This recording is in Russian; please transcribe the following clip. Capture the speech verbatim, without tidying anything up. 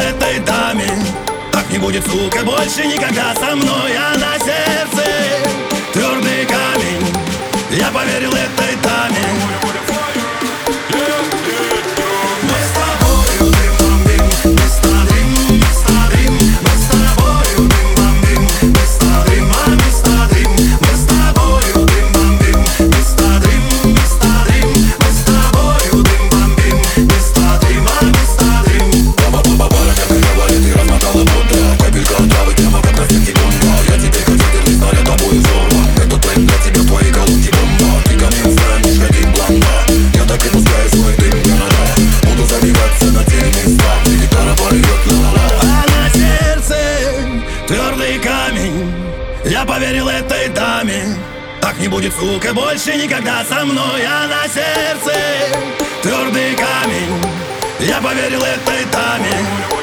этой даме. Так не будет, сука, больше никогда со мной. А на сердце твердый камень. Я поверил этой даме. Я поверил этой даме. Так не будет, сука, больше никогда со мной. А на сердце твердый камень. Я поверил этой даме.